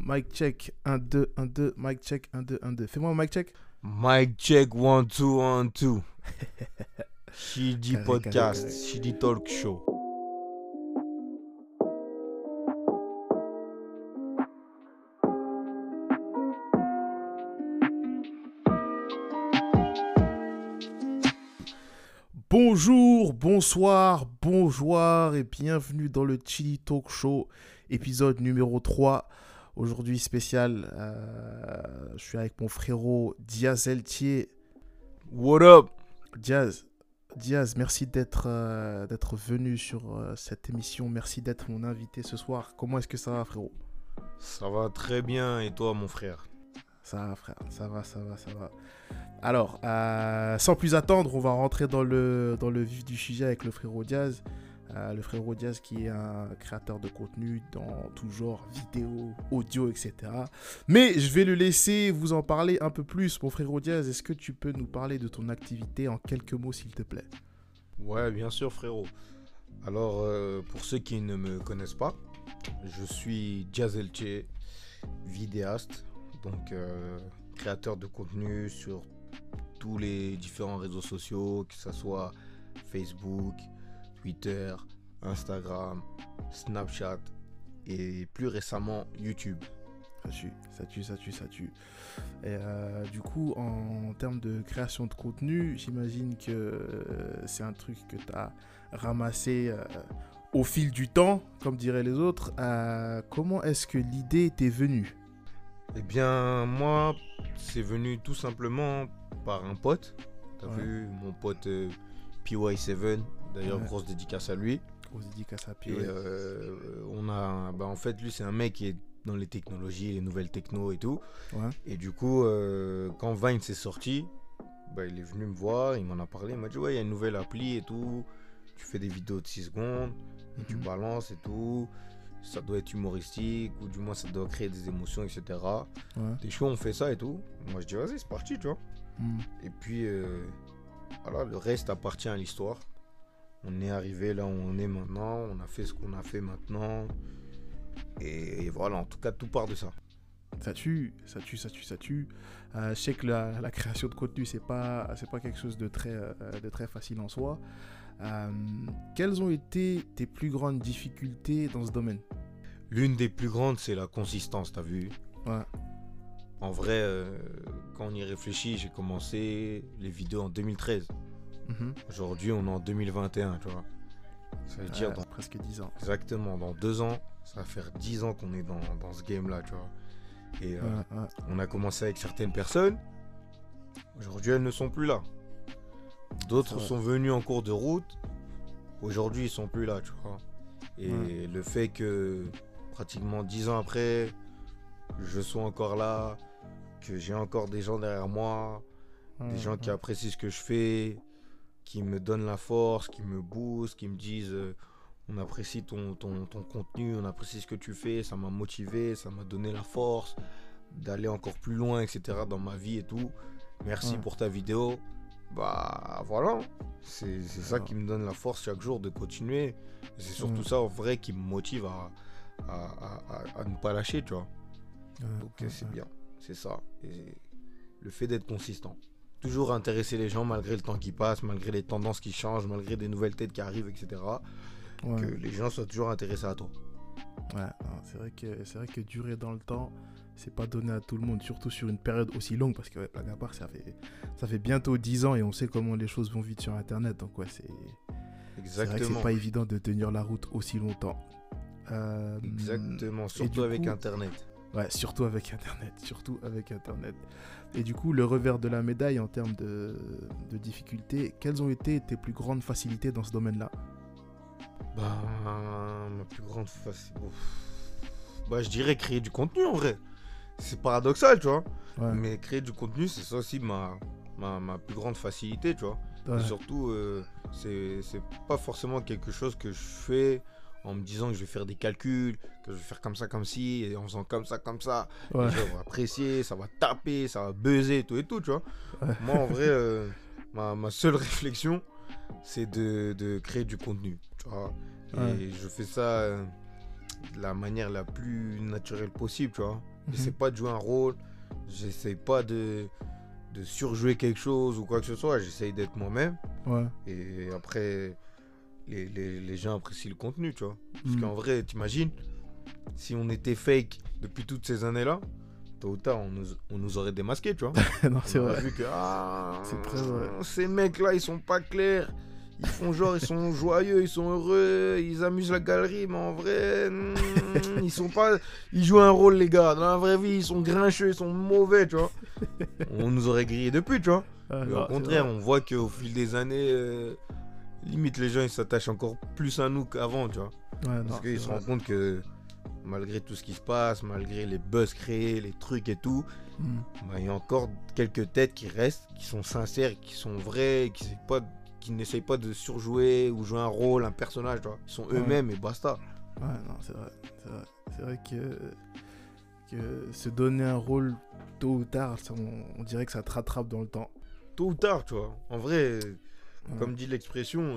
Mic check, 1, 2, 1, 2, mic check, 1, 2, 1, 2. Fais-moi un mic check. Mic check 1, 2, 1, 2. Shidi Carré, Podcast, carré. Shidi Talk Show. Bonjour, bonsoir, bonjour et bienvenue dans le Chili Talk Show, épisode numéro 3. Aujourd'hui spécial, je suis avec mon frérot Diaz Eltier. What up? Diaz, merci d'être venu sur cette émission. Merci d'être mon invité ce soir. Comment est-ce que ça va, frérot? Ça va très bien, et toi, mon frère? Ça va, frère, ça va. Alors, sans plus attendre, on va rentrer dans le vif du sujet avec le frérot Diaz. Le frérot Diaz qui est un créateur de contenu dans tout genre, vidéo, audio, etc. Mais je vais le laisser vous en parler un peu plus. Mon frérot Diaz, est-ce que tu peux nous parler de ton activité en quelques mots, s'il te plaît? Ouais, bien sûr, frérot. Alors, pour ceux qui ne me connaissent pas, je suis Diaz Eltier, vidéaste, donc créateur de contenu sur tous les différents réseaux sociaux, que ce soit Facebook, Twitter, Instagram, Snapchat et plus récemment YouTube. Ça tue. Et du coup, en termes de création de contenu, j'imagine que c'est un truc que tu as ramassé au fil du temps, comme diraient les autres. Comment est-ce que l'idée t'est venue? Eh bien, moi, c'est venu tout simplement par un pote. T'as vu, mon pote PY7, d'ailleurs, Ouais. grosse dédicace à lui. Grosse dédicace à Et Pio. en fait, lui, c'est un mec qui est dans les technologies, les nouvelles techno et tout. Ouais. Et du coup, quand Vine s'est sorti, il est venu me voir, il m'en a parlé. Il m'a dit, ouais, il y a une nouvelle appli et tout. Tu fais des vidéos de 6 secondes, et tu balances et tout. Ça doit être humoristique, ou du moins ça doit créer des émotions, etc. Ouais. T'es chaud, on fait ça et tout. Moi, je dis, vas-y, c'est parti, tu vois. Mm. Et puis, voilà, le reste appartient à l'histoire. On est arrivé là où on est maintenant, on a fait ce qu'on a fait maintenant. Et voilà, en tout cas, tout part de ça. Ça tue. Je sais que la création de contenu, c'est pas quelque chose de très facile en soi. Quelles ont été tes plus grandes difficultés dans ce domaine? L'une des plus grandes, c'est la consistance, t'as vu? Ouais. En vrai, quand on y réfléchit, j'ai commencé les vidéos en 2013. Mhm. Aujourd'hui, on est en 2021, tu vois. Ça veut dire dans... Presque 10 ans. Exactement, dans 2 ans, ça va faire 10 ans qu'on est dans ce game-là, tu vois. Et Ouais. on a commencé avec certaines personnes. Aujourd'hui, elles ne sont plus là. D'autres sont venus en cours de route. Aujourd'hui, ils sont plus là, tu vois. Et le fait que pratiquement 10 ans après, je sois encore là, que j'ai encore des gens derrière moi, des gens qui apprécient ce que je fais, qui me donnent la force, qui me boostent, qui me disent on apprécie ton contenu, on apprécie ce que tu fais, ça m'a motivé, ça m'a donné la force d'aller encore plus loin, etc. dans ma vie et tout. Merci pour ta vidéo. Voilà, c'est ça qui me donne la force chaque jour de continuer. C'est surtout ça en vrai qui me motive à ne pas lâcher, tu vois. Donc c'est bien, c'est ça. Et le fait d'être consistant. Toujours intéresser les gens malgré le temps qui passe, malgré les tendances qui changent, malgré des nouvelles têtes qui arrivent, etc. Que les gens soient toujours intéressés à toi. Ouais, non, c'est vrai que durer dans le temps, c'est pas donné à tout le monde, surtout sur une période aussi longue, parce que blague à part, ça fait bientôt 10 ans et on sait comment les choses vont vite sur Internet, donc ouais, c'est vrai que c'est pas évident de tenir la route aussi longtemps. Exactement, surtout avec Internet. Ouais, surtout avec Internet. Et du coup, le revers de la médaille en termes de difficultés, quelles ont été tes plus grandes facilités dans ce domaine-là? Ma plus grande facilité... je dirais créer du contenu en vrai. C'est paradoxal, tu vois. Ouais. Mais créer du contenu, c'est ça aussi ma plus grande facilité, tu vois. Ouais. Et surtout, c'est pas forcément quelque chose que je fais en me disant que je vais faire des calculs, que je vais faire comme ça, comme ci, et en faisant comme ça. Ouais. Les gens vont apprécier, ça va taper, ça va buzzer, tout et tout, tu vois. Ouais. Moi, en vrai, ma seule réflexion, c'est de créer du contenu, tu vois. Et je fais ça de la manière la plus naturelle possible, tu vois. J'essaie pas de jouer un rôle, j'essaie pas de surjouer quelque chose ou quoi que ce soit, j'essaie d'être moi-même. Ouais. Et après, les gens apprécient le contenu, tu vois. Parce Mm. qu'en vrai, t'imagines, si on était fake depuis toutes ces années-là, tôt ou tard, on nous aurait démasqué, tu vois. Non, c'est On aurait vrai. vu que C'est très vrai. ces mecs-là, ils sont pas clairs. Ils font genre, ils sont joyeux, ils sont heureux, ils amusent la galerie, mais en vrai, ils sont pas. Ils jouent un rôle, les gars. Dans la vraie vie, ils sont grincheux, ils sont mauvais, tu vois. On nous aurait grillé depuis, tu vois. Ah, Mais non, au c'est contraire, vrai. on voit qu'au fil des années, limite les gens ils s'attachent encore plus à nous qu'avant, tu vois. Ouais, non, Parce c'est qu'ils se vrai. rendent compte que malgré tout ce qui se passe, malgré les buzz créés, les trucs et tout, Mm. bah, il y a encore quelques têtes qui restent, qui sont sincères, qui sont vraies, qui n'essayent pas de surjouer ou jouer un rôle, un personnage, tu vois. Ils sont Ouais. eux-mêmes et basta. Ouais, non, c'est vrai. C'est vrai que se donner un rôle tôt ou tard, on dirait que ça te rattrape dans le temps. Tôt ou tard, tu vois. En vrai, Ouais. comme dit l'expression,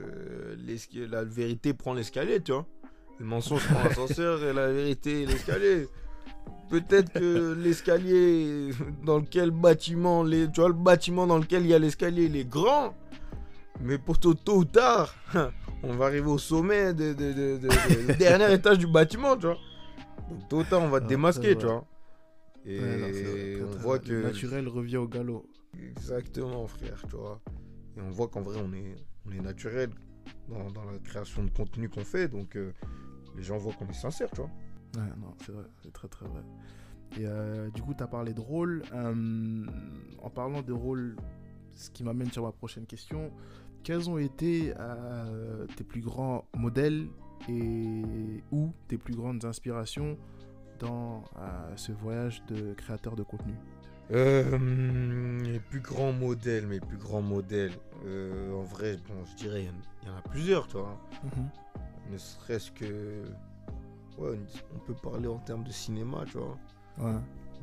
la vérité prend l'escalier, tu vois. Le mensonge prend l'ascenseur et la vérité l'escalier. Peut-être que l'escalier dans lequel bâtiment, tu vois, le bâtiment dans lequel il y a l'escalier, il est grand. Mais pour tôt ou tard, on va arriver au sommet du dernier étage du bâtiment, tu vois. Donc tôt ou tard, on va te Ah, démasquer, c'est tu vrai. vois. Et Ouais, non, c'est vrai, on très voit vrai. que... Le naturel revient au galop. Exactement, frère, tu vois. Et on voit qu'en vrai, on est naturel dans la création de contenu qu'on fait. Donc les gens voient qu'on est sincère, tu vois. Ouais, non, c'est vrai, c'est très très vrai. Et du coup, tu as parlé de rôle. En parlant de rôle, ce qui m'amène sur ma prochaine question. Quels ont été tes plus grands modèles et ou tes plus grandes inspirations dans ce voyage de créateur de contenu? Mes plus grands modèles. En vrai, bon, je dirais, il y en a plusieurs, tu vois. Ne serait-ce que... Ouais, on peut parler en termes de cinéma, tu vois. Ouais.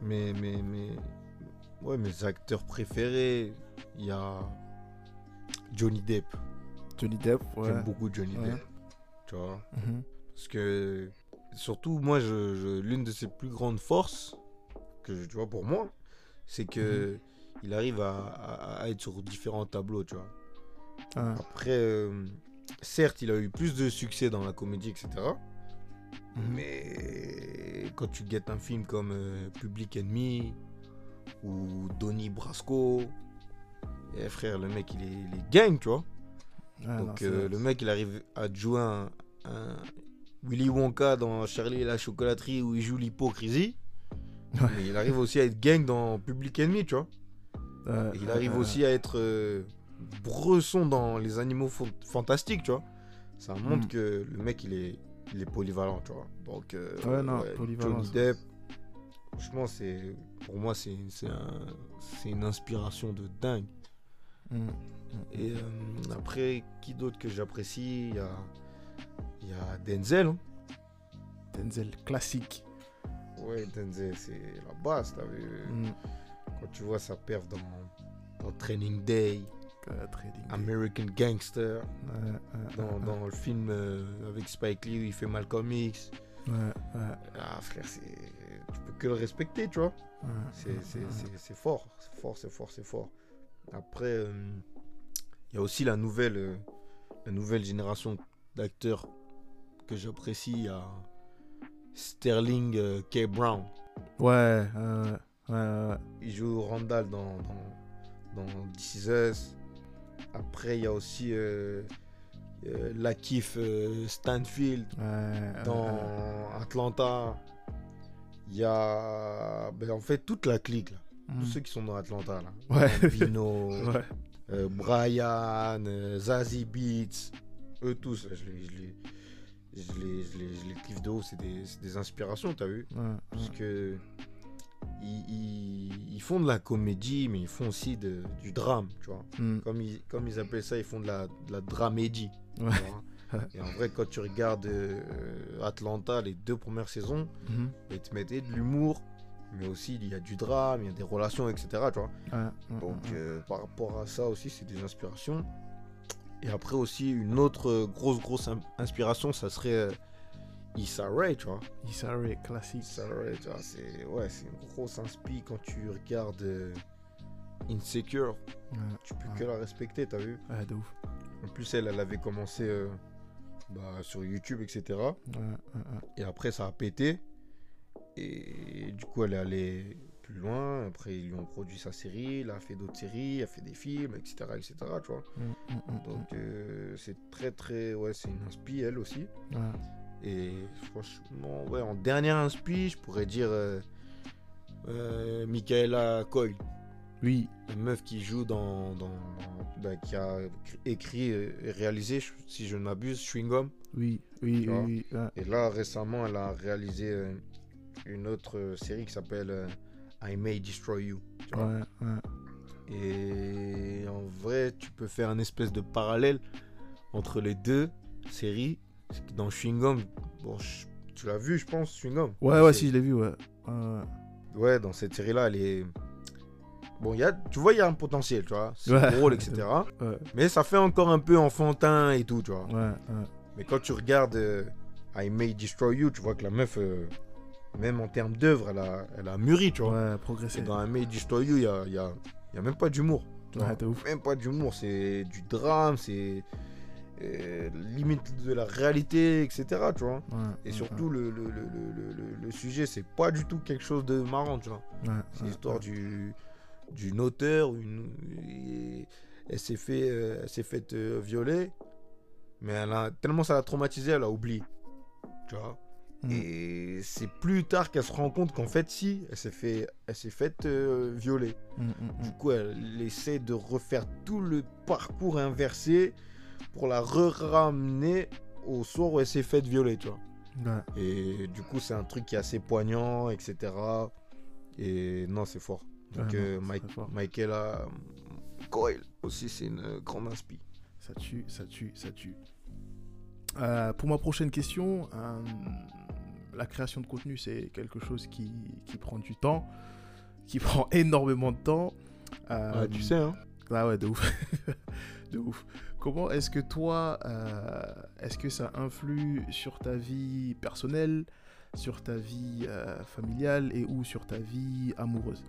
Ouais, mes acteurs préférés, il y a Johnny Depp. Johnny Depp, ouais. J'aime beaucoup Johnny Ouais. Depp, tu vois. Mhm. Parce que, surtout, moi, l'une de ses plus grandes forces, tu vois, pour moi, c'est que il arrive à être sur différents tableaux, tu vois. Ah. Après, certes, il a eu plus de succès dans la comédie, etc. Mhm. Mais quand tu guettes un film comme Public Enemy ou Donnie Brasco, frère, le mec, il est gang, tu vois. Ah, non, Donc c'est vrai. le mec, il arrive à jouer un Willy Wonka dans Charlie et la chocolaterie où il joue l'hypocrisie. Ouais. Mais il arrive aussi à être gang dans Public Enemy, tu vois. Et il arrive aussi à être Bresson dans Les Animaux Fantastiques, tu vois. Ça montre que le mec, il est polyvalent, tu vois. Donc, polyvalent, Johnny ça. Depp, franchement, pour moi, c'est une inspiration de dingue. Et après, qui d'autre que j'apprécie? Il y a Denzel. Hein. Denzel, classique. Ouais, Denzel, c'est la base, t'as vu. Quand tu vois sa perf dans Training Day, American Gangster, dans le film avec Spike Lee où il fait Malcolm X. Ah, frère, tu peux que le respecter, tu vois. C'est fort. Après, il y a aussi la nouvelle génération d'acteurs que j'apprécie. Il y a Sterling K. Brown. Ouais. Il joue Randall dans This Is Us. Après, il y a aussi Lakeith Stanfield dans Atlanta. Il y a en fait toute la clique là. Tous ceux qui sont dans Atlanta là. Ouais. Bino, Brian, Zazie Beetz, eux tous, je les kiffe de haut. C'est des inspirations, t'as vu? Parce que ils font de la comédie, mais ils font aussi du drame, tu vois. Comme ils appellent ça, ils font de la dramédie. Et en vrai, quand tu regardes Atlanta, les 2 premières saisons, ils te mettaient de l'humour, mais aussi il y a du drame, il y a des relations, etc. Tu vois. Donc par rapport à ça aussi, c'est des inspirations. Et après aussi, une autre grosse inspiration, ça serait Issa Rae, tu vois. Issa Rae, classique. Issa Rae, tu vois, c'est une grosse inspi quand tu regardes Insecure. Tu peux que la respecter, t'as vu? Ouais, de ouf. En plus, elle avait commencé sur YouTube, etc. Et après, ça a pété. Et du coup, elle est allée plus loin. Après, ils lui ont produit sa série. Elle a fait d'autres séries, elle a fait des films, etc. Tu vois. Donc, c'est très, très... Ouais, c'est une inspi, elle aussi. Et franchement, ouais, en dernière inspi, je pourrais dire Michaela Coel. Oui. La meuf qui joue qui a écrit et réalisé, si je ne m'abuse, Chewing Gum. Oui. Ouais. Et là, récemment, elle a réalisé une autre série qui s'appelle I May Destroy You. Tu vois. Et en vrai, tu peux faire un espèce de parallèle entre les deux séries. Dans Chewing Gum, bon, tu l'as vu, je pense, Chewing Gum. Ouais, si, je l'ai vu, ouais. Ouais, dans cette série-là, elle est... Bon, tu vois, il y a un potentiel, tu vois. C'est drôle, etc. Mais ça fait encore un peu enfantin et tout, tu vois. Mais quand tu regardes I May Destroy You, tu vois que la meuf, même en termes d'œuvre, elle a mûri, tu vois. Ouais, progressé. Et dans I May Destroy You, il y a même pas d'humour. Ouais, t'es ouf. Même pas d'humour, c'est du drame, c'est... limite de la réalité, etc. Tu vois. Et surtout, le sujet, c'est pas du tout quelque chose de marrant, tu vois. C'est l'histoire d'une auteure, elle s'est faite violer, mais tellement ça l'a traumatisée, elle a oublié, tu vois. Et c'est plus tard qu'elle se rend compte qu'en fait, si, elle s'est faite violer. Du coup, elle essaie de refaire tout le parcours inversé pour la ramener au soir où elle s'est faite violer, tu vois. Et du coup, c'est un truc qui est assez poignant, etc. Et non, c'est fort. Donc, Michaela Coel aussi, c'est une grande inspi. Ça tue. Pour ma prochaine question, la création de contenu, c'est quelque chose qui prend du temps, qui prend énormément de temps. Tu sais, hein. Ah ouais, de ouf. De ouf. Comment est-ce que toi, est-ce que ça influe sur ta vie personnelle, sur ta vie familiale et ou sur ta vie amoureuse?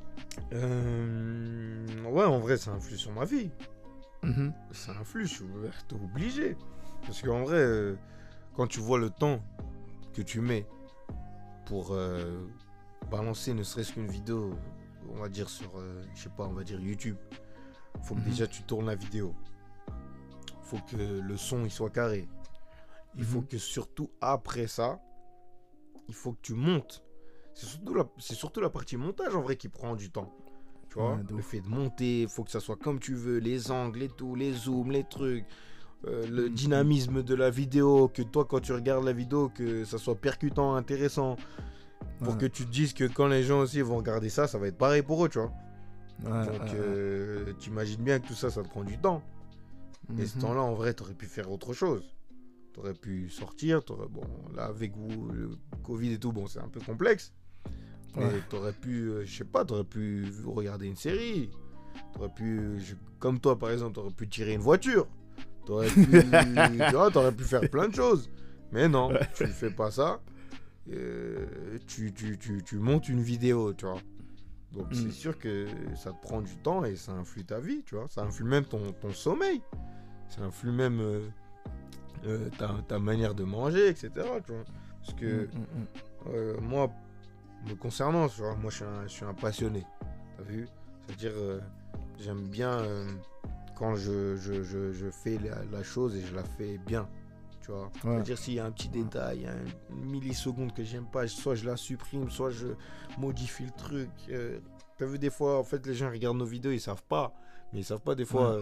Ouais, en vrai, ça influe sur ma vie. Ça influe, je suis obligé. Parce qu'en vrai, quand tu vois le temps que tu mets pour balancer ne serait-ce qu'une vidéo, on va dire sur, je sais pas, on va dire YouTube, faut que déjà tu tournes la vidéo. Faut que le son il soit carré. Il faut que surtout après ça, il faut que tu montes. C'est surtout la partie montage en vrai qui prend du temps. Tu vois, le fait de monter, il faut que ça soit comme tu veux, les angles et tout, les zooms, les trucs, le dynamisme de la vidéo, que toi quand tu regardes la vidéo, que ça soit percutant, intéressant, pour que tu te dises que quand les gens aussi vont regarder ça, ça va être pareil pour eux, tu vois. Donc t'imagines bien que tout ça, ça te prend du temps. Et ce temps-là, en vrai, t'aurais pu faire autre chose. T'aurais pu sortir, bon, là, avec vous, le Covid et tout, bon, c'est un peu complexe. Mais t'aurais pu, je sais pas, t'aurais pu regarder une série. T'aurais pu, comme toi, par exemple, t'aurais pu tirer une voiture. T'aurais pu, tu vois, t'aurais pu faire plein de choses. Mais non, tu ne fais pas ça. Tu montes une vidéo, tu vois. Donc c'est sûr que ça te prend du temps et ça influe ta vie, tu vois. Ça influe même ton sommeil. Ça influe même ta manière de manger, etc. Tu vois. Parce que moi, me concernant, tu vois, moi je suis un passionné. T'as vu? C'est-à-dire, j'aime bien quand je fais la chose et je la fais bien. Tu vois. C'est-à-dire s'il y a un petit détail, une milliseconde que j'aime pas, soit je la supprime, soit je modifie le truc. T'as vu des fois, en fait, les gens regardent nos vidéos, ils savent pas. Mais ils savent pas des fois,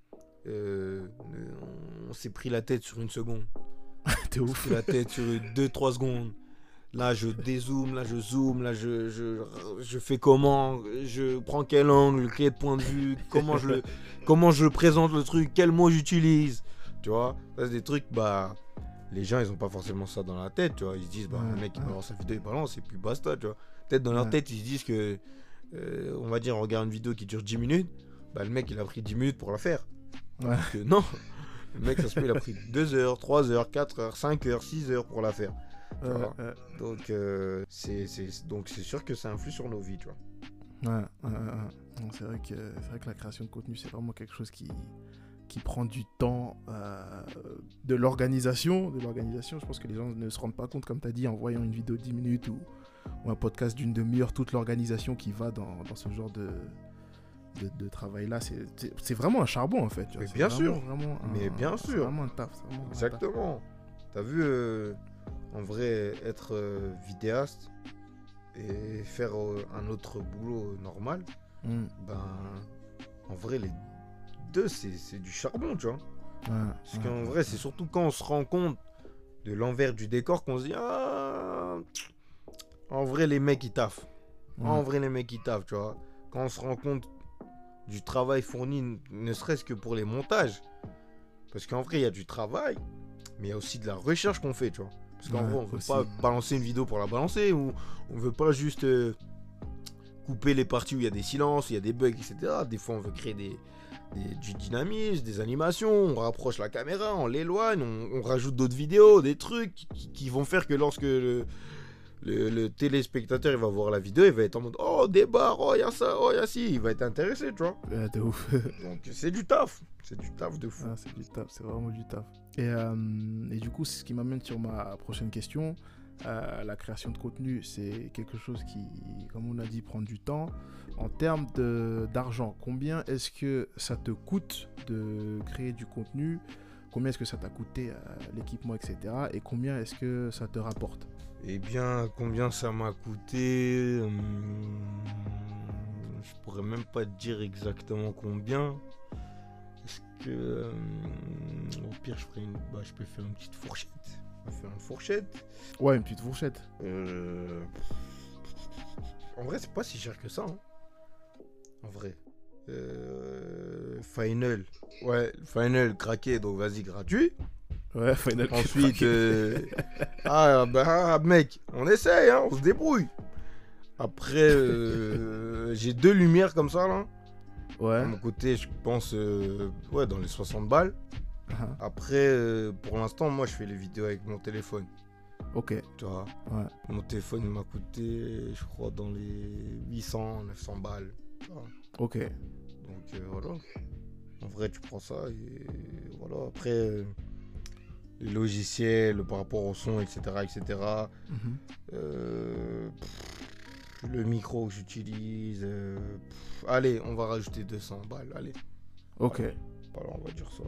on s'est pris la tête sur une seconde. T'es ouf. Pris la tête sur 2-3 secondes. Là, je dézoome, là, je zoome, là, je fais comment, je prends quel angle, quel point de vue, comment je présente le truc, quel mot j'utilise. Tu vois, ça, c'est des trucs, les gens, ils ont pas forcément ça dans la tête, tu vois. Ils se disent, le mec, il balance sa vidéo, il balance, et puis basta, tu vois. Peut-être dans leur tête, ils se disent que, on va dire, on regarde une vidéo qui dure 10 minutes, le mec, il a pris 10 minutes pour la faire. Alors que non, le mec, ça se peut, il a pris 2 heures, 3 heures, 4 heures, 5 heures, 6 heures pour la faire. Tu vois. Donc, donc c'est sûr que ça influe sur nos vies, tu vois. Non, c'est vrai que la création de contenu, c'est vraiment quelque chose qui prend du temps, de l'organisation. Je pense que les gens ne se rendent pas compte, comme tu as dit, en voyant une vidéo de 10 minutes ou un podcast d'une demi-heure, toute l'organisation qui va dans ce genre de travail-là. C'est vraiment un charbon, en fait. Mais bien sûr. C'est vraiment un taf. Exactement. Tu as vu, en vrai, être vidéaste et faire un autre boulot normal, en vrai, les deux, c'est du charbon, tu vois. Parce qu'en vrai, c'est surtout quand on se rend compte de l'envers du décor qu'on se dit, en vrai, les mecs, ils taffent. En vrai, les mecs, ils taffent, tu vois. Quand on se rend compte du travail fourni, ne serait-ce que pour les montages. Parce qu'en vrai, il y a du travail, mais il y a aussi de la recherche qu'on fait, tu vois. Parce qu'en vrai, on veut pas balancer une vidéo pour la balancer, ou on veut pas juste couper les parties où il y a des silences, où il y a des bugs, etc. Des fois, on veut créer du dynamisme, des animations, on rapproche la caméra, on l'éloigne, on rajoute d'autres vidéos, des trucs qui vont faire que lorsque le téléspectateur il va voir la vidéo, il va être en mode oh des barres, oh il y a ça, oh il y a ci, il va être intéressé, tu vois. De ouf. Donc c'est du taf de fou. C'est du taf, c'est vraiment du taf. Et du coup, c'est ce qui m'amène sur ma prochaine question. La création de contenu, c'est quelque chose qui, comme on a dit, prend du temps. En termes d'argent, combien est-ce que ça te coûte de créer du contenu? Combien est-ce que ça t'a coûté l'équipement, etc. Et combien est-ce que ça te rapporte? Eh bien, combien ça m'a coûté, je pourrais même pas te dire exactement combien. Est-ce que, au pire, je peux faire une petite fourchette. On va faire une fourchette. Ouais, une petite fourchette. En vrai, c'est pas si cher que ça. Hein. En vrai. Final. Ouais, Final craqué, donc vas-y, gratuit. Ouais, Final. Ensuite, mec, on essaye, hein, on se débrouille. Après, j'ai 2 lumières comme ça, là. Ouais. De mon côté, je pense, dans les 60 balles. Après, pour l'instant, moi, je fais les vidéos avec mon téléphone. Ok. Tu vois. Ouais. Mon téléphone, il m'a coûté, je crois, dans les 800, 900 balles. Ok. Donc, voilà. En vrai, tu prends ça et voilà. Après... les logiciels par rapport au son, etc. Le micro que j'utilise. Allez, on va rajouter 200 balles. Allez. Ok. Voilà, on va dire ça.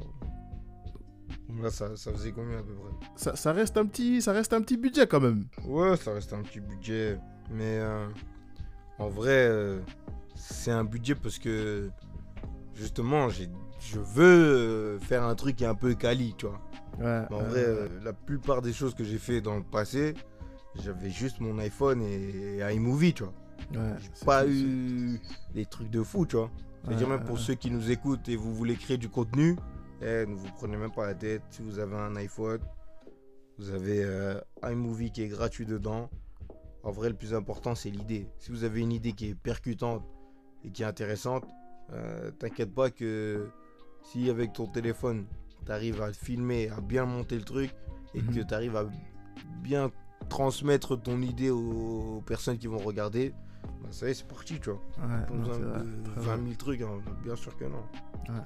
Là, ça faisait combien à peu près? Ça reste un petit budget quand même. Ouais, ça reste un petit budget. Mais en vrai, c'est un budget parce que justement, je veux faire un truc qui est un peu quali, tu vois. Ouais, en vrai, la plupart des choses que j'ai fait dans le passé, j'avais juste mon iPhone et iMovie, tu vois. Ouais, j'ai pas eu des trucs de fou, tu vois. C'est-à-dire même pour ceux qui nous écoutent et vous voulez créer du contenu, ne vous prenez même pas la tête. Si vous avez un iPhone, vous avez iMovie qui est gratuit dedans. En vrai, le plus important, c'est l'idée. Si vous avez une idée qui est percutante et qui est intéressante, t'inquiète pas que si avec ton téléphone, tu arrives à filmer, à bien monter le truc et que tu arrives à bien transmettre ton idée aux personnes qui vont regarder, bah ça y est, c'est parti, tu vois. Ouais, pas besoin de 20 000 trucs, hein. Bien sûr que non. Ouais,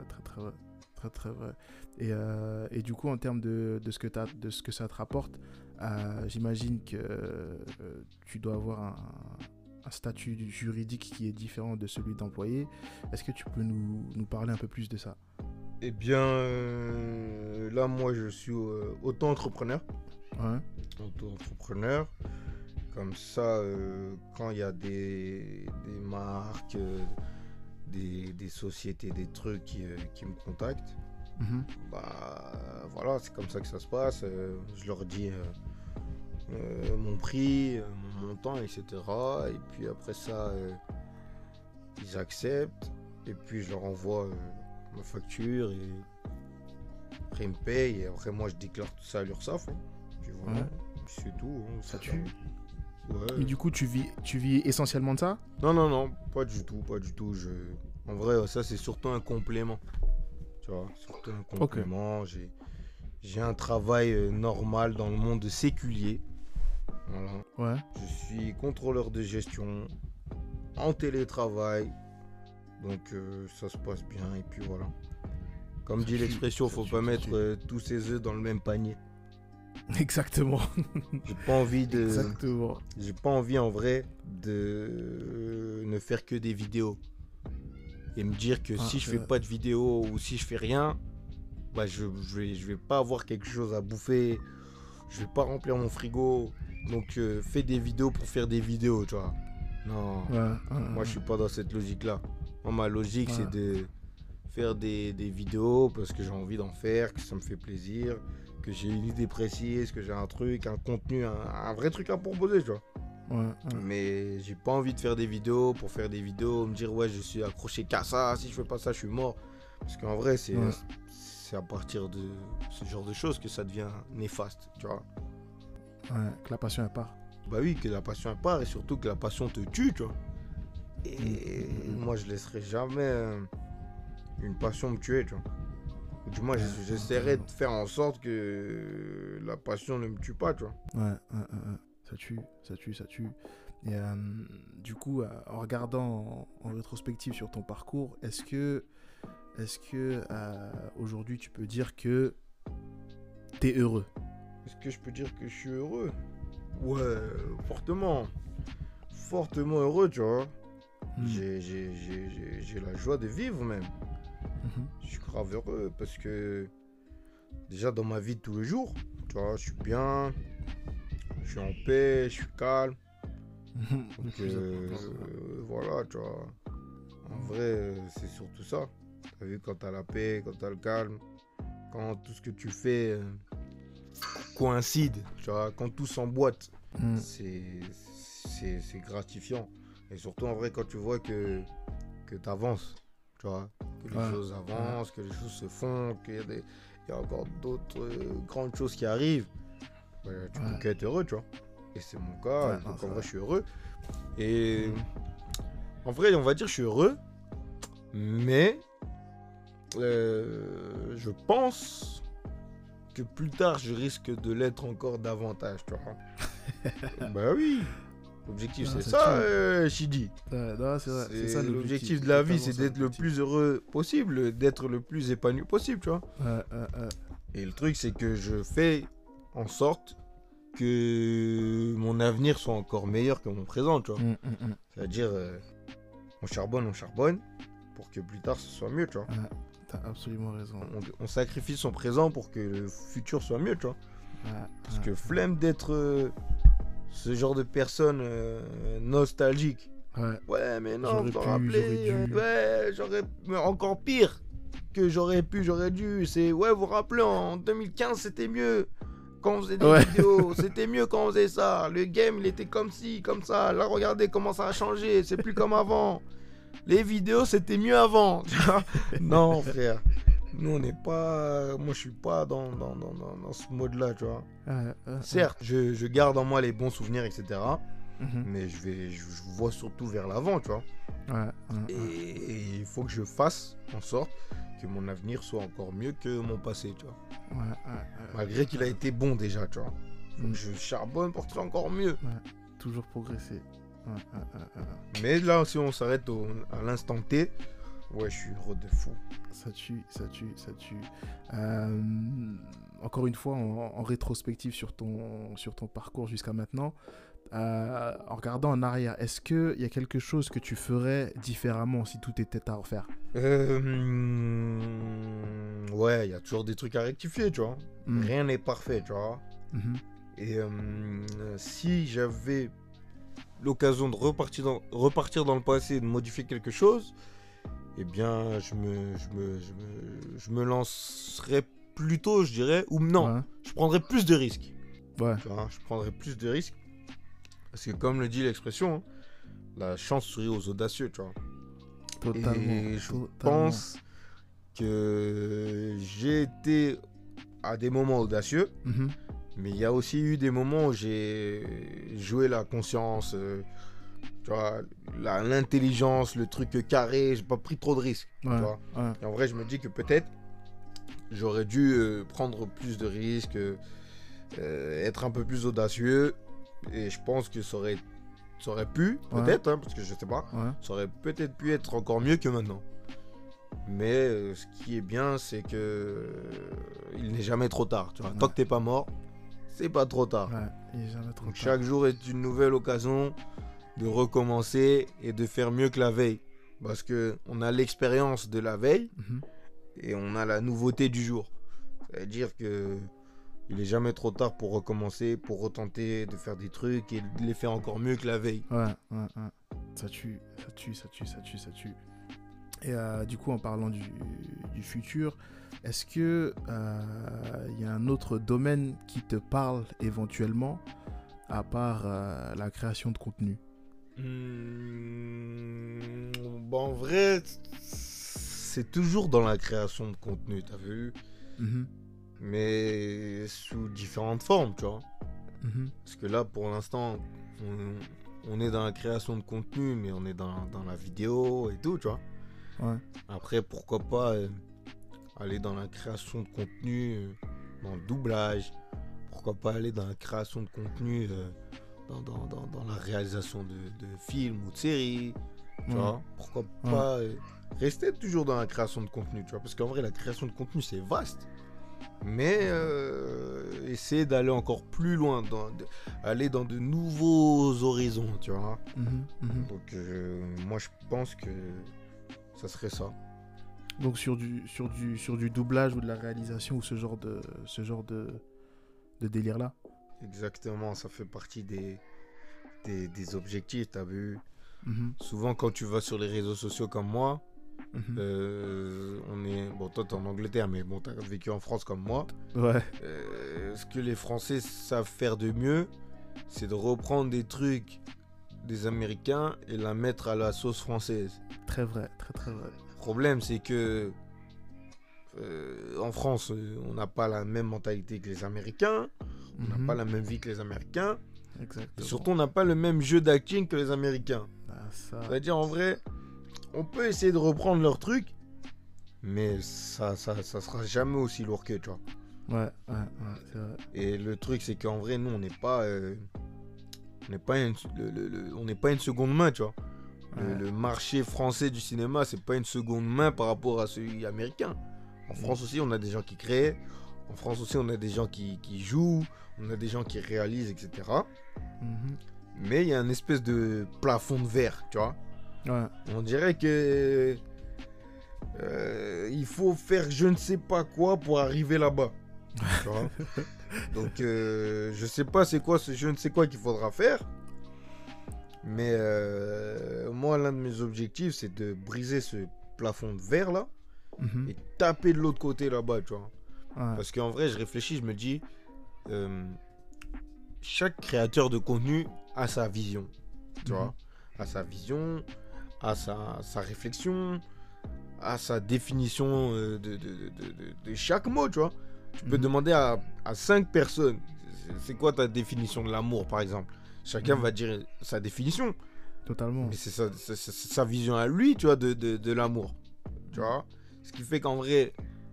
très vrai. Et du coup, en termes de ce que ça te rapporte, j'imagine que tu dois avoir un statut juridique qui est différent de celui d'employé. Est-ce que tu peux nous parler un peu plus de ça? Eh bien, là, moi, je suis auto-entrepreneur. Ouais. Auto-entrepreneur. Comme ça, quand il y a des marques, des sociétés, des trucs qui me contactent, bah voilà, c'est comme ça que ça se passe. Je leur dis mon prix, mon montant, etc. Et puis après ça, ils acceptent. Et puis je leur envoie ma facture et après ils me payent et après moi je déclare tout ça à l'URSSAF, hein. Puis voilà, c'est tout, hein, ça tue. Ouais. Mais du coup tu vis essentiellement de ça? Non, pas du tout. En vrai, ça c'est surtout un complément, tu vois, surtout un complément. Okay. J'ai un travail normal dans le monde séculier, Voilà. Ouais. Je suis contrôleur de gestion en télétravail. Donc ça se passe bien et puis voilà. Comme dit l'expression, faut pas mettre tous ses œufs dans le même panier. Exactement. J'ai pas envie de. Exactement. J'ai pas envie en vrai de ne faire que des vidéos. Et me dire que si je fais pas de vidéos ou si je fais rien, bah je vais pas avoir quelque chose à bouffer. Je vais pas remplir mon frigo. Donc fais des vidéos pour faire des vidéos, tu vois. Non. Moi je suis pas dans cette logique là. Moi ma logique c'est de faire des vidéos parce que j'ai envie d'en faire, que ça me fait plaisir, que j'ai une idée précise, que j'ai un truc, un contenu, un vrai truc à proposer, tu vois. Mais j'ai pas envie de faire des vidéos pour faire des vidéos, me dire ouais je suis accroché qu'à ça, si je fais pas ça je suis mort. Parce qu'en vrai c'est à partir de ce genre de choses que ça devient néfaste, tu vois. Ouais, que la passion elle part. Bah oui, que la passion elle part et surtout que la passion te tue, tu vois. Et moi je laisserai jamais une passion me tuer, tu vois. Ou du moins j'essaierai de faire en sorte que la passion ne me tue pas, tu vois. Ouais. Ça tue. Et du coup, en regardant en rétrospective sur ton parcours, est-ce que aujourd'hui tu peux dire que t'es heureux? Est-ce que je peux dire que je suis heureux? Ouais, fortement heureux, tu vois. J'ai la joie de vivre même. Je suis grave heureux parce que déjà dans ma vie de tous les jours, tu vois, je suis bien, je suis en paix, je suis calme. Donc voilà, tu vois. En vrai, c'est surtout ça. T'as vu, quand t'as la paix, quand t'as le calme, quand tout ce que tu fais coïncide, tu vois, quand tout s'emboîte, c'est gratifiant. Et surtout en vrai quand tu vois que t'avances, tu vois, que les choses avancent, que les choses se font, qu'il y a encore d'autres grandes choses qui arrivent, bah, tu peux qu'être heureux, tu vois. Et c'est mon cas, donc en vrai je suis heureux. Et en vrai on va dire je suis heureux, mais je pense que plus tard je risque de l'être encore davantage, tu vois. Bah oui. L'objectif c'est ça, Shidi. Non, c'est vrai. C'est ça l'objectif de la vie, c'est d'être le plus heureux possible, d'être le plus épanoui possible, tu vois. Et le truc c'est que je fais en sorte que mon avenir soit encore meilleur que mon présent, tu vois. C'est-à-dire, on charbonne pour que plus tard ce soit mieux, tu vois. T'as absolument raison. On sacrifie son présent pour que le futur soit mieux, tu vois. Parce que flemme d'être ce genre de personne nostalgique. Ouais, mais non, vous t'en rappelez. Ouais, mais encore pire que j'aurais dû. C'est, ouais, vous vous rappelez, en 2015, c'était mieux. Quand on faisait des vidéos, c'était mieux quand on faisait ça. Le game, il était comme ci, comme ça. Là, regardez comment ça a changé. C'est plus comme avant. Les vidéos, c'était mieux avant. Non, frère. Nous, on n'est pas... Moi, je suis pas dans ce mode-là, tu vois. Certes, je garde en moi les bons souvenirs, etc. Mais je vois surtout vers l'avant, tu vois. Et il faut que je fasse en sorte que mon avenir soit encore mieux que mon passé, tu vois. Malgré qu'il a été bon déjà, tu vois. Faut que je charbonne pour qu'il soit encore mieux. Toujours progresser. Mais là, si on s'arrête à l'instant T, ouais, je suis heureux de fou. Ça tue. Encore une fois, en rétrospective sur ton parcours jusqu'à maintenant, en regardant en arrière, est-ce qu'il y a quelque chose que tu ferais différemment si tout était à refaire? Ouais, il y a toujours des trucs à rectifier, tu vois. Rien n'est parfait, tu vois. Et si j'avais l'occasion de repartir dans le passé et de modifier quelque chose, eh bien, je me lancerais plutôt, je dirais, ou non, je prendrais plus de risques. Tu vois, je prendrais plus de risques. Parce que comme le dit l'expression, la chance sourit aux audacieux, tu vois. Totalement. Et je pense que j'ai été à des moments audacieux, mais il y a aussi eu des moments où j'ai joué la conscience, tu vois, l'intelligence, le truc carré, j'ai pas pris trop de risques, tu vois. Et en vrai, je me dis que peut-être j'aurais dû prendre plus de risques, être un peu plus audacieux, Et je pense que ça aurait pu, peut-être, hein, parce que je sais pas, ça aurait peut-être pu être encore mieux que maintenant. Mais ce qui est bien, c'est que il n'est jamais trop tard. Tu vois. Tant que t'es pas mort, c'est pas trop tard. Ouais, il est jamais trop Donc, tard. chaque jour est une nouvelle occasion de recommencer et de faire mieux que la veille. Parce que on a l'expérience de la veille et on a la nouveauté du jour. Ça veut dire que il est jamais trop tard pour recommencer, pour retenter de faire des trucs et de les faire encore mieux que la veille. Ouais. Ça tue. Et du coup, en parlant du futur, est-ce que y a un autre domaine qui te parle éventuellement, à part la création de contenu? En vrai, c'est toujours dans la création de contenu, t'as vu? Mais sous différentes formes, tu vois. Parce que là, pour l'instant, on est dans la création de contenu, mais on est dans la vidéo et tout, tu vois. Ouais. Après, pourquoi pas aller dans la création de contenu, dans le doublage. Pourquoi pas aller dans la création de contenu, dans la réalisation de films ou de séries. Tu vois. Pourquoi pas rester toujours dans la création de contenu, tu vois. Parce qu'en vrai, la création de contenu, c'est vaste. Mais essayer d'aller encore plus loin, aller dans de nouveaux horizons, tu vois. Donc, moi, je pense que ça serait ça. Donc sur du doublage ou de la réalisation ou ce genre de délire là. Exactement, ça fait partie des objectifs, t'as vu. Souvent quand tu vas sur les réseaux sociaux comme moi, on est... Bon, toi t'es en Angleterre, mais bon, t'as vécu en France comme moi. Ouais. Ce que les Français savent faire de mieux, c'est de reprendre des trucs des Américains et la mettre à la sauce française. Très vrai, très vrai. Le problème, c'est que en France, on n'a pas la même mentalité que les Américains, on n'a pas la même vie que les Américains, exactement. Et surtout on n'a pas le même jeu d'acting que les Américains. C'est-à-dire, en vrai, on peut essayer de reprendre leur truc, mais ça sera jamais aussi lourd que, tu vois. Ouais, c'est vrai. Et le truc, c'est qu'en vrai, nous, on n'est pas une seconde main, tu vois. Le marché français du cinéma, c'est pas une seconde main par rapport à celui américain. En France aussi, on a des gens qui créent. En France aussi, on a des gens qui jouent. On a des gens qui réalisent, etc. Mais il y a une espèce de plafond de verre, tu vois. Ouais. On dirait que il faut faire je ne sais pas quoi pour arriver là-bas. Tu vois. Donc, je sais pas c'est quoi ce je ne sais quoi qu'il faudra faire. Mais moi, l'un de mes objectifs, c'est de briser ce plafond de verre là et taper de l'autre côté là-bas, tu vois. Ouais. Parce qu'en vrai, je réfléchis, je me dis, chaque créateur de contenu a sa vision, tu vois, a sa vision, a sa réflexion, a sa définition de chaque mot, tu vois. Tu peux demander à 5 personnes, c'est quoi ta définition de l'amour, par exemple. Chacun va dire sa définition. Totalement. Mais c'est sa vision à lui, tu vois, de l'amour. Tu vois. Ce qui fait qu'en vrai,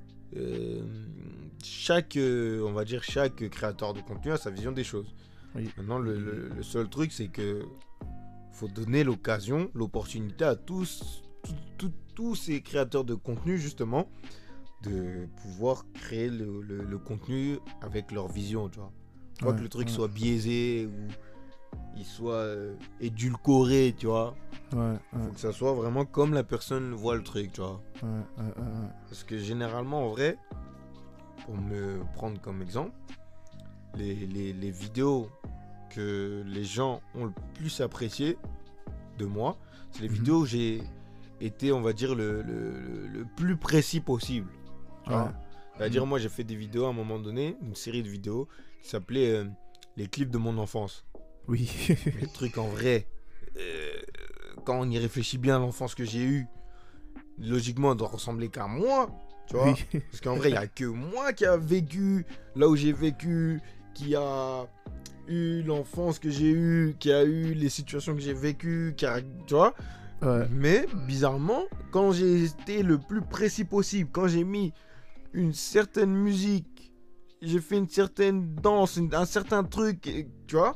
chaque créateur de contenu a sa vision des choses. Oui. Maintenant, le seul truc, c'est que faut donner l'opportunité à tous ces créateurs de contenu, justement, de pouvoir créer le contenu avec leur vision, tu vois. Pas que le truc soit biaisé ou il soit édulcoré, tu vois. Faut que ça soit vraiment comme la personne voit le truc, tu vois. Parce que généralement, en vrai, pour me prendre comme exemple, les vidéos que les gens ont le plus apprécié de moi, c'est les vidéos où j'ai été, on va dire, le plus précis possible. Tu vois. C'est-à-dire, moi, j'ai fait des vidéos à un moment donné, une série de vidéos qui s'appelait les clips de mon enfance. Oui. Mais le truc en vrai, quand on y réfléchit bien à l'enfance que j'ai eue, logiquement, elle doit ressembler qu'à moi, tu vois. Oui. Parce qu'en vrai, il n'y a que moi qui a vécu là où j'ai vécu, qui a eu l'enfance que j'ai eue, qui a eu les situations que j'ai vécues, tu vois. Mais bizarrement, quand j'ai été le plus précis possible, quand j'ai mis une certaine musique, j'ai fait une certaine danse, un certain truc, tu vois,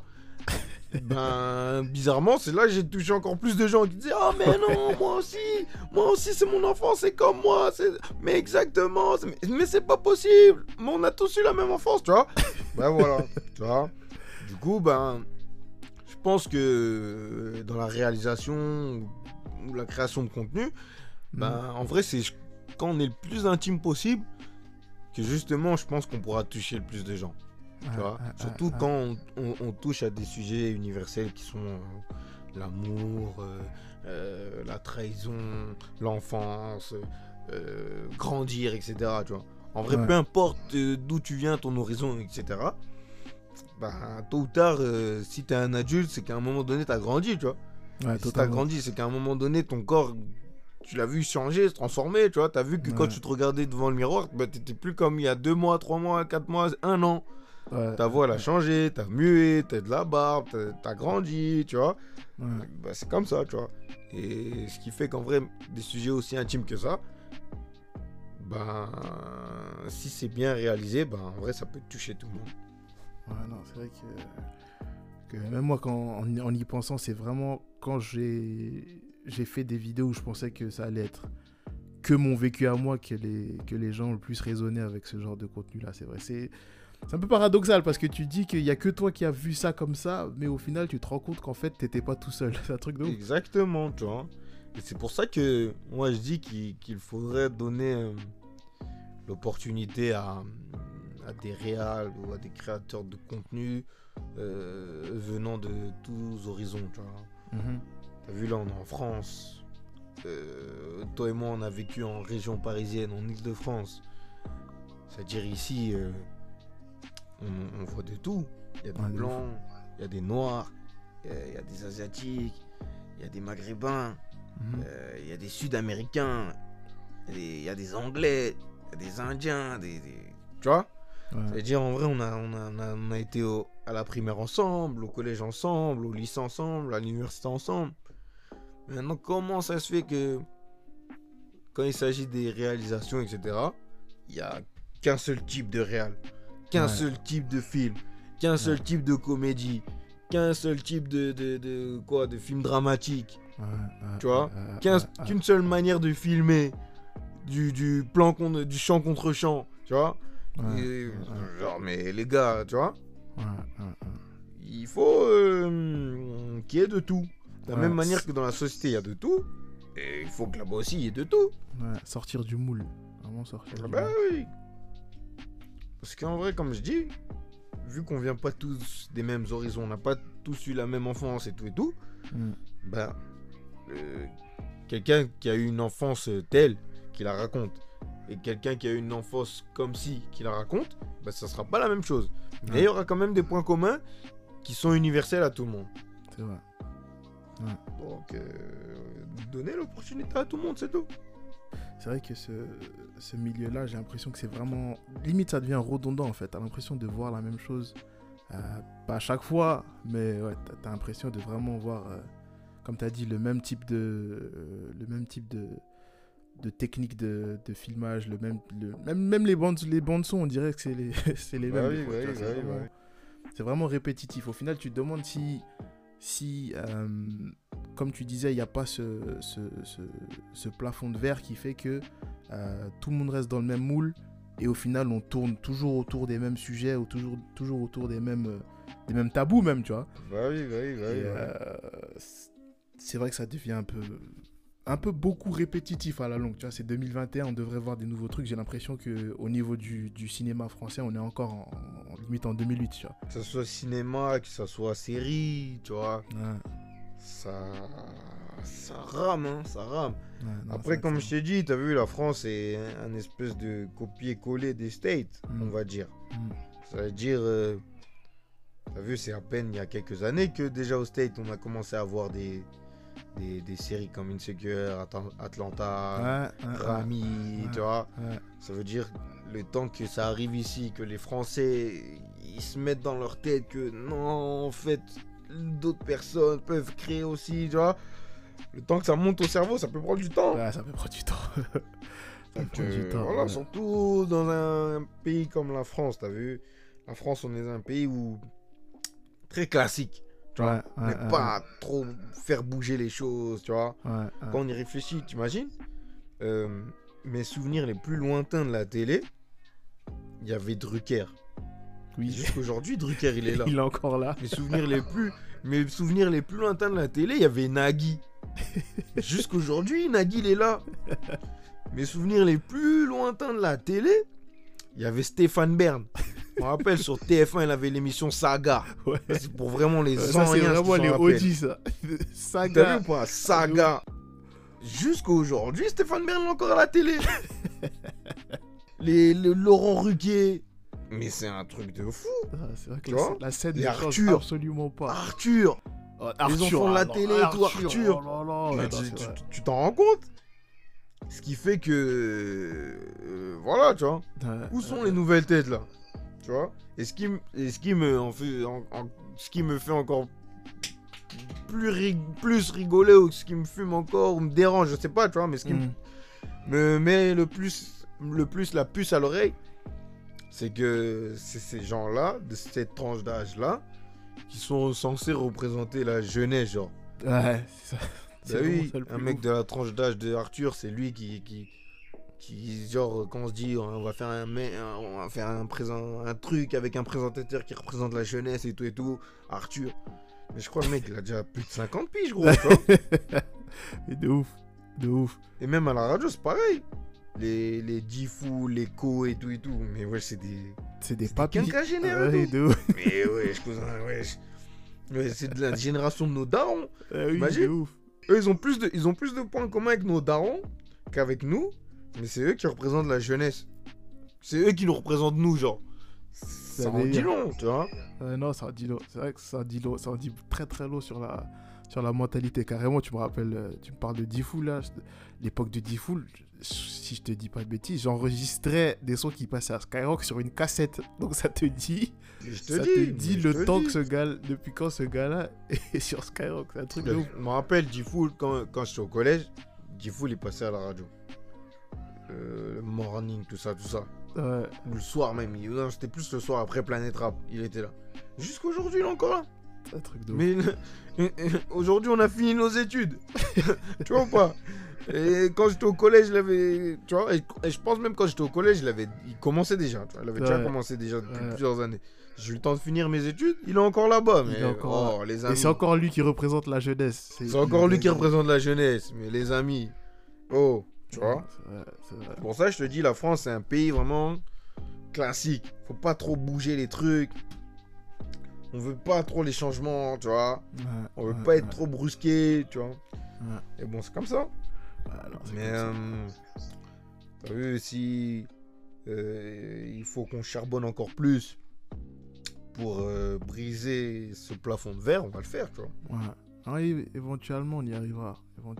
Ben, bizarrement, c'est là que j'ai touché encore plus de gens qui disaient ah mais non, moi aussi c'est mon enfance, c'est comme moi, mais exactement, mais c'est pas possible, mais on a tous eu la même enfance, tu vois. Ben voilà, tu vois. Du coup, ben, je pense que dans la réalisation ou la création de contenu, ben en vrai c'est quand on est le plus intime possible que justement je pense qu'on pourra toucher le plus de gens. Tu vois, surtout quand on touche à des sujets universels qui sont l'amour, la trahison, l'enfance, grandir, etc. Tu vois. En vrai, peu importe d'où tu viens, ton horizon, etc. Bah, tôt ou tard, si t'es un adulte, c'est qu'à un moment donné, t'as grandi, tu vois. Si t'as grandi, c'est qu'à un moment donné, ton corps, tu l'as vu changer, se transformer, tu vois. T'as vu que quand tu te regardais devant le miroir, bah, t'étais plus comme il y a 2 mois, 3 mois, 4 mois, 1 an. Ta voix elle a changé, t'as mué, t'as de la barbe, t'as grandi, tu vois. Bah, c'est comme ça, tu vois. Et ce qui fait qu'en vrai, des sujets aussi intimes que ça, bah, si c'est bien réalisé, bah, en vrai, ça peut toucher tout le monde. Ouais, non, c'est vrai que même moi, en y pensant, c'est vraiment quand j'ai fait des vidéos où je pensais que ça allait être que mon vécu à moi que les gens le plus résonnaient avec ce genre de contenu-là. C'est vrai, c'est un peu paradoxal parce que tu dis qu'il n'y a que toi qui as vu ça comme ça, mais au final, tu te rends compte qu'en fait, t'étais pas tout seul. C'est un truc de ouf. Exactement, tu vois. Et c'est pour ça que moi, je dis qu'il faudrait donner l'opportunité à des réals ou à des créateurs de contenu venant de tous horizons, tu vois. T'as vu, là, on est en France. Toi et moi, on a vécu en région parisienne, en Île-de-France. C'est-à-dire ici... on voit de tout. Il y a des blancs, il y a des noirs, il y a des asiatiques, il y a des maghrébins, il y a des sud-américains, il y a des anglais, il y a des indiens, tu vois. C'est-à-dire en vrai on a été à la primaire ensemble, au collège ensemble, au lycée ensemble, à l'université ensemble. Maintenant comment ça se fait que quand il s'agit des réalisations, etc., il n'y a qu'un seul type de réal, qu'un seul type de film, qu'un seul type de comédie, qu'un seul type de film dramatique, tu vois, qu'une seule manière de filmer, du chant contre chant, tu vois. Genre, mais les gars, tu vois, il faut qu'il y ait de tout. De la même manière que dans la société il y a de tout, et il faut que là-bas aussi il y ait de tout. Sortir du moule, vraiment sortir du moule. Bah oui. Parce qu'en vrai, comme je dis, vu qu'on vient pas tous des mêmes horizons, on n'a pas tous eu la même enfance et tout, bah, quelqu'un qui a eu une enfance telle, qui la raconte, et quelqu'un qui a eu une enfance comme si, qui la raconte, bah ça sera pas la même chose. Mais il y aura quand même des points communs qui sont universels à tout le monde. C'est vrai. Donc, donner l'opportunité à tout le monde, c'est tout. C'est vrai que ce milieu-là, j'ai l'impression que c'est vraiment... Limite, ça devient redondant, en fait. T'as l'impression de voir la même chose. Pas à chaque fois, mais ouais, t'as l'impression de vraiment voir, comme t'as dit, le même type de technique de filmage, même les bandes son, on dirait que c'est les mêmes. C'est vraiment répétitif. Au final, tu te demandes si comme tu disais, il n'y a pas ce plafond de verre qui fait que tout le monde reste dans le même moule et au final on tourne toujours autour des mêmes sujets ou toujours autour des mêmes tabous même, tu vois. C'est vrai que ça devient un peu beaucoup répétitif à la longue, tu vois. C'est 2021, on devrait voir des nouveaux trucs. J'ai l'impression qu'au niveau du cinéma français, on est encore limite en 2008, tu vois. Que ce soit cinéma, que ce soit série, tu vois. Ça rame, hein, ça rame. Après, comme je t'ai dit, t'as vu, la France est un espèce de copier-coller des States, on va dire. Ça veut dire, t'as vu, c'est à peine il y a quelques années que déjà aux States, on a commencé à voir des séries comme Insecure, Atlanta, Rami, tu vois. Ça veut dire le temps que ça arrive ici, que les Français, ils se mettent dans leur tête que non, en fait, d'autres personnes peuvent créer aussi, tu vois. Le temps que ça monte au cerveau, ça peut prendre du temps. Ouais, ça peut prendre du temps. Voilà, surtout dans un pays comme la France, t'as vu. La France, on est un pays où très classique. Tu vois, Ouais, ne pas trop faire bouger les choses, tu vois. ouais. Quand on y réfléchit, t'imagines mes souvenirs les plus lointains de la télé, il y avait Drucker. Oui. Jusqu'aujourd'hui, Drucker, il est là. Il est encore là. Mes souvenirs les plus lointains de la télé, il y avait Nagui. Jusqu'aujourd'hui, Nagui, il est là. Mes souvenirs les plus lointains de la télé, il y avait Stéphane Bern. Je me rappelle, sur TF1, il avait l'émission Saga. Ouais. Ça, c'est pour vraiment les Ça, c'est anciens. vraiment les OG, ça. T'as Saga. vu ou pas Saga. Jusqu'aujourd'hui, Stéphane Bern est encore à la télé. le Laurent Ruquier. Mais c'est un truc de fou. Ah, c'est vrai que Tu vois la scène Les ne change Arthur. absolument pas. Arthur. Oh, Les enfants de la télé et tout, Arthur. Oh là là, Mais ouais, non, c'est vrai. tu t'en rends compte? Ce qui fait que... voilà, tu vois. Où sont les nouvelles têtes, là? Tu vois? Et ce qui me fait encore plus rigoler, ou ce qui me fume encore, ou me dérange, je sais pas, tu vois, mais ce qui me met le plus la puce à l'oreille, c'est que c'est ces gens-là, de cette tranche d'âge-là, qui sont censés représenter la jeunesse, genre. Ouais, c'est ça. Bah oui, ça le un plus mec ouf. de la tranche d'âge de Arthur, c'est lui qui genre, quand on se dit, on va faire un truc avec un présentateur qui représente la jeunesse et tout, Arthur. Mais je crois le mec, il a déjà plus de 50 piges, gros, tu vois. Mais de ouf, de ouf. Et même à la radio, c'est pareil. Les Diffou, les Co et tout. Mais ouais, c'est des papis. quinquagénaires, Ouais, tout. de ouf. Mais wesh, cousin, wesh. Ouais, c'est de la génération de nos darons. Oui, Imagine. de ouf. Eux, ils ont plus de points communs avec nos darons qu'avec nous. Mais c'est eux qui représentent la jeunesse. C'est eux qui nous représentent, nous, genre. Ça en dit long, tu vois. Non, ça en dit long. C'est vrai que ça en dit long. Ça en dit très très long sur la mentalité. Carrément, tu me rappelles, tu me parles de Diffoul, là. L'époque de Diffoul, si je te dis pas de bêtises, j'enregistrais des sons qui passaient à Skyrock sur une cassette. Donc ça te dit... depuis quand ce gars-là est sur Skyrock. C'est un truc de ouf. Je me rappelle, Diffoul, quand j'étais au collège, Diffoul, il passait à la radio. Le morning, tout ça. Ouais. Ou le soir même. Non, c'était plus le soir après Planète Rap. Il était là. Jusqu'aujourd'hui, il est encore là. C'est un truc de ouf. Mais aujourd'hui, on a fini nos études. Tu vois ou pas? Et quand j'étais au collège, il avait. Tu vois, et je pense même quand j'étais au collège, il commençait déjà. Tu vois, il avait déjà commencé déjà depuis plusieurs années. J'ai eu le temps de finir mes études, il est encore là-bas. Mais les amis. Et c'est encore lui qui représente la jeunesse. C'est encore lui qui représente la jeunesse. Mais les amis. Oh, tu vois. C'est vrai. Pour ça, je te dis, la France, c'est un pays vraiment classique. Faut pas trop bouger les trucs. On veut pas trop les changements, tu vois. On veut pas être trop brusqué, tu vois. Et bon, c'est comme ça. Mais t'as vu, si il faut qu'on charbonne encore plus pour briser ce plafond de verre, on va le faire, tu vois. Ouais. Oui, éventuellement on y arrivera.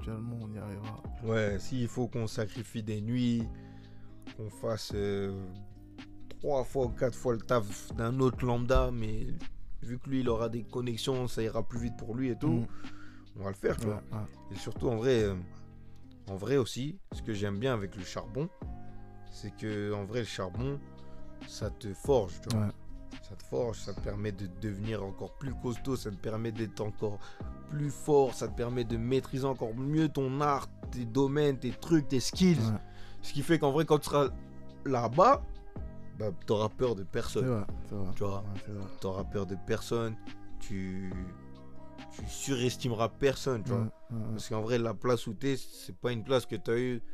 Ouais, s'il faut qu'on sacrifie des nuits, qu'on fasse 3 fois ou 4 fois le taf d'un autre lambda, mais vu que lui il aura des connexions, ça ira plus vite pour lui et tout, on va le faire, tu vois. Et surtout en vrai aussi, ce que j'aime bien avec le charbon, c'est que en vrai le charbon, ça te forge, tu vois. Ça te forge, ça te permet de devenir encore plus costaud, ça te permet d'être encore plus fort, ça te permet de maîtriser encore mieux ton art, tes domaines, tes trucs, tes skills. Ce qui fait qu'en vrai, quand tu seras là-bas, bah, tu auras peur de personne. C'est vrai. Tu vois, tu auras peur de personne, tu surestimeras personne, tu vois. Parce qu'en vrai, la place où tu es, c'est pas une place que tu as eue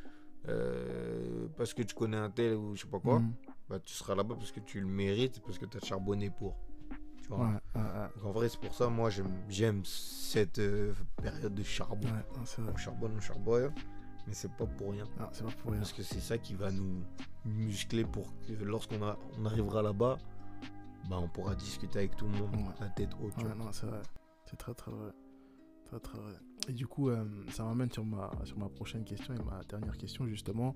parce que tu connais un tel ou je sais pas quoi. Bah, tu seras là-bas parce que tu le mérites, parce que tu as charbonné pour. Tu vois. Donc en vrai, c'est pour ça, moi, j'aime cette période de charbon. On charbonne, mais c'est pas pour rien. C'est pas pour rien. Parce que c'est ça qui va nous muscler pour que lorsqu'on arrivera là-bas, bah, on pourra discuter avec tout le monde, la tête haute. Non, c'est vrai. C'est très très vrai. Très vrai. Et du coup, ça m'amène sur ma prochaine question et ma dernière question justement.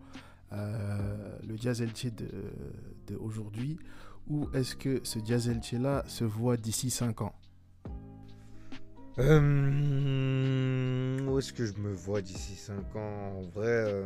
Le Jazz Elche de aujourd'hui, où est-ce que ce Jazz Elche là se voit d'ici 5 ans? Où est-ce que je me vois d'ici 5 ans? En vrai,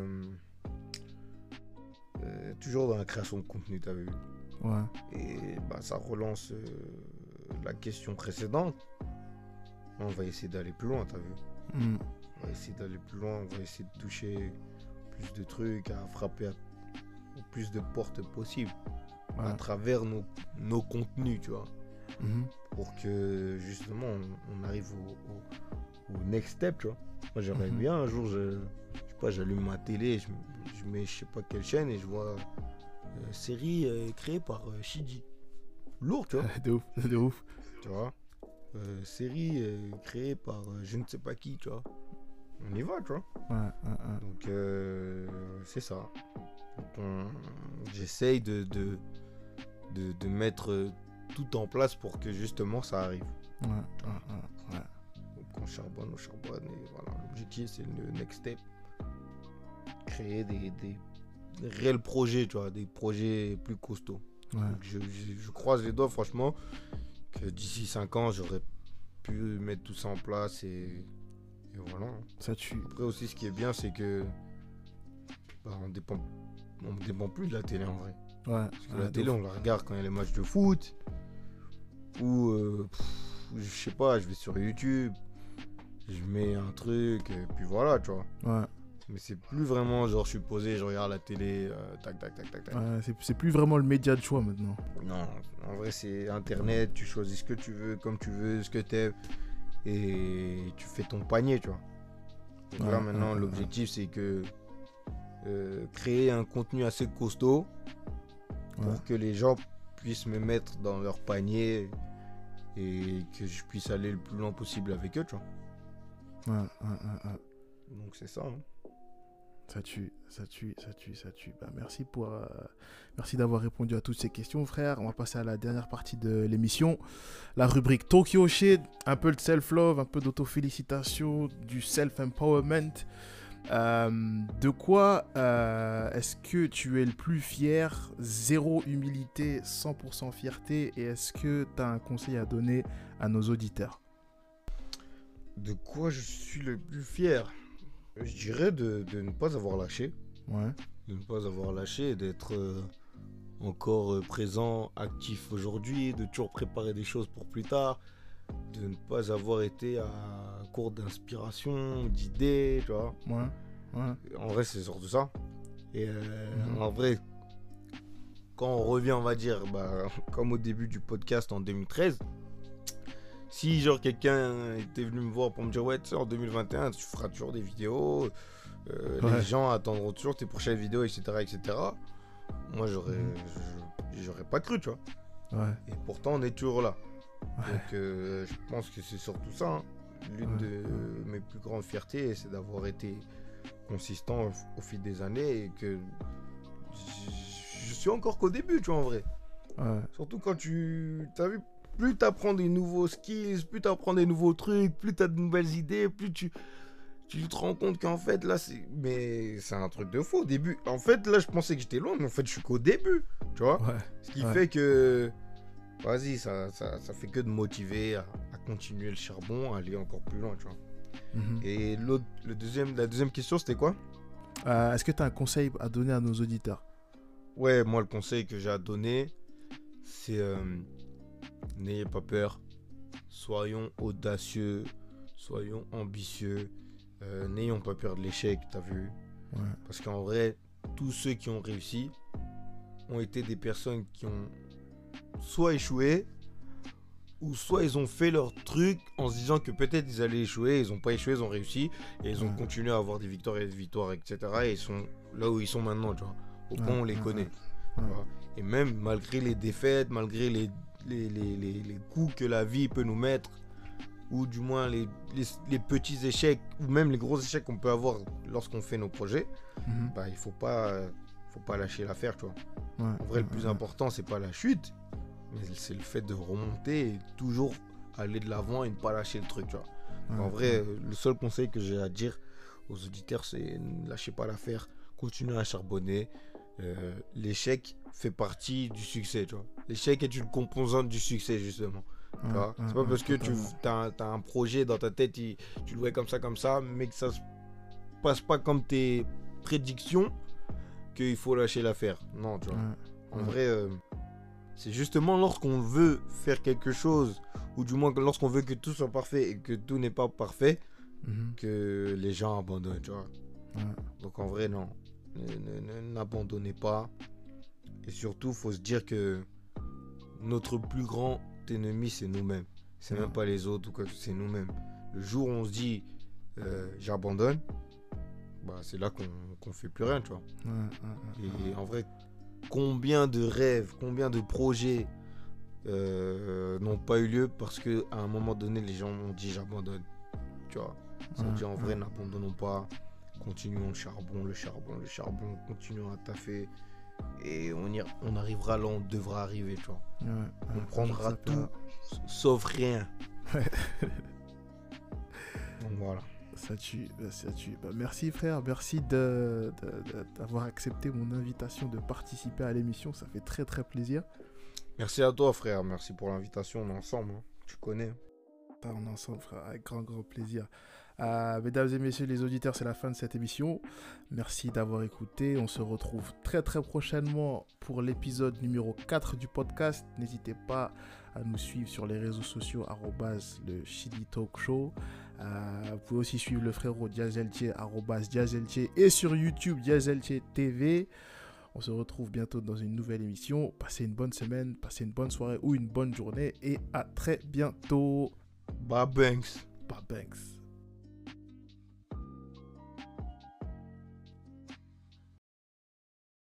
toujours dans la création de contenu, t'as vu. Ouais. Et bah, ça relance la question précédente. On va essayer d'aller plus loin, t'as vu. On va essayer d'aller plus loin, on va essayer de toucher plus de trucs, à frapper au plus de portes possibles à travers nos contenus, tu vois. Pour que justement on arrive au next step, tu vois. Moi j'aimerais bien un jour, je sais pas, j'allume ma télé, je mets je sais pas quelle chaîne et je vois série créée par Shiji. Lourd, tu vois. De ouf. Tu vois. Série créée par je ne sais pas qui, tu vois. On y va, tu vois. Donc c'est ça. Donc, j'essaye de mettre tout en place pour que justement ça arrive. Donc on charbonne, et voilà. L'objectif c'est le next step. Créer des réels projets, tu vois, des projets plus costauds. Donc, je croise les doigts franchement que d'ici 5 ans j'aurais pu mettre tout ça en place et voilà. Ça tue. Après aussi ce qui est bien c'est que on dépend plus de la télé en vrai. Parce que la télé on la regarde quand il y a les matchs de foot ou je sais pas, je vais sur YouTube, je mets un truc et puis voilà, tu vois. Mais c'est plus vraiment genre je suis posé, je regarde la télé, tac. C'est plus vraiment le média de choix maintenant. Non, en vrai c'est internet, tu choisis ce que tu veux, comme tu veux, ce que t'aimes et tu fais ton panier, tu vois. Donc là maintenant l'objectif c'est que créer un contenu assez costaud pour que les gens puissent me mettre dans leur panier et que je puisse aller le plus loin possible avec eux, tu vois. Donc c'est ça. Ça tue. Bah, merci d'avoir répondu à toutes ces questions, frère. On va passer à la dernière partie de l'émission. La rubrique Tokyo Shade. Un peu de self-love, un peu d'autofélicitation, du self-empowerment. De quoi est-ce que tu es le plus fier? 0 humilité, 100% fierté. Et est-ce que tu as un conseil à donner à nos auditeurs? De quoi je suis le plus fier? Je dirais de ne pas avoir lâché. De ne pas avoir lâché, d'être encore présent, actif aujourd'hui, de toujours préparer des choses pour plus tard, de ne pas avoir été à court d'inspiration, d'idées, tu vois. En vrai, c'est surtout ça. Et en vrai, quand on revient, on va dire, comme au début du podcast en 2013, si genre quelqu'un était venu me voir pour me dire ouais, tu sais, en 2021 tu feras toujours des vidéos, les gens attendront toujours tes prochaines vidéos, etc. Moi j'aurais pas cru, tu vois. Et pourtant on est toujours là. Donc je pense que c'est surtout ça, hein. L'une de mes plus grandes fiertés, c'est d'avoir été consistant au fil des années et que je suis encore qu'au début, tu vois, en vrai. Surtout quand t'as vu, plus tu apprends des nouveaux skills, plus tu apprends des nouveaux trucs, plus tu as de nouvelles idées, plus tu te rends compte qu'en fait, là, c'est un truc de fou au début. En fait, là, je pensais que j'étais loin, mais en fait, je suis qu'au début, tu vois. Ce qui fait que, vas-y, ça fait que de motiver à continuer le charbon, à aller encore plus loin, tu vois. Et la deuxième question, c'était quoi? Est-ce que tu as un conseil à donner à nos auditeurs? Ouais, moi, le conseil que j'ai à donner, c'est... n'ayez pas peur, soyons audacieux, soyons ambitieux, n'ayons pas peur de l'échec, t'as vu? Parce qu'en vrai, tous ceux qui ont réussi ont été des personnes qui ont soit échoué, ou soit ils ont fait leur truc en se disant que peut-être ils allaient échouer, ils n'ont pas échoué, ils ont réussi, et ils ont continué à avoir des victoires et des victoires, etc. Et ils sont là où ils sont maintenant, tu vois. Au point où on les connaît. Tu vois. Et même malgré les défaites, malgré les coups que la vie peut nous mettre, ou du moins les petits échecs, ou même les gros échecs qu'on peut avoir lorsqu'on fait nos projets, il faut pas lâcher l'affaire, tu vois. En vrai, le plus important, c'est pas la chute, mais c'est le fait de remonter et toujours aller de l'avant et ne pas lâcher le truc, tu vois. En vrai, le seul conseil que j'ai à dire aux auditeurs, c'est ne lâchez pas l'affaire, continuez à charbonner. L'échec fait partie du succès, tu vois. L'échec est une composante du succès, justement. C'est pas parce que tu as un projet dans ta tête, tu le vois comme ça, mais que ça se passe pas comme tes prédictions, qu'il faut lâcher l'affaire. Non, tu vois. En vrai, c'est justement lorsqu'on veut faire quelque chose ou du moins que lorsqu'on veut que tout soit parfait et que tout n'est pas parfait, que les gens abandonnent, tu vois. Ouais. Donc en vrai, non. N'abandonnez pas. Et surtout, faut se dire que notre plus grand ennemi, c'est nous-mêmes. C'est même pas les autres ou quoi, c'est nous-mêmes. Le jour où on se dit j'abandonne, bah, c'est là qu'on fait plus rien, tu vois. Et en vrai, combien de rêves, combien de projets n'ont pas eu lieu parce qu'à un moment donné, les gens ont dit j'abandonne. Tu vois. Ils ont dit en vrai, n'abandonnons pas. Continuons le charbon, continuons à taffer. Et on arrivera là, on devra arriver, tu vois. On prendra tout, sauf rien. Donc voilà. Ça tue. Bah, merci frère, merci d'avoir accepté mon invitation de participer à l'émission, ça fait très très plaisir. Merci à toi frère, merci pour l'invitation, on est ensemble, hein. Tu connais. On est ensemble frère, avec grand plaisir. Mesdames et messieurs les auditeurs, c'est la fin de cette émission. Merci d'avoir écouté. On se retrouve très très prochainement pour l'épisode numéro 4 du podcast. N'hésitez pas à nous suivre sur les réseaux sociaux @le Chidi Talk Show. Vous pouvez aussi suivre le frérot Diazeltier @Diazeltier et sur YouTube Diazeltier TV. On se retrouve bientôt dans une nouvelle émission. Passez une bonne semaine, passez une bonne soirée ou une bonne journée et à très bientôt. Bye Banks. Bye Banks.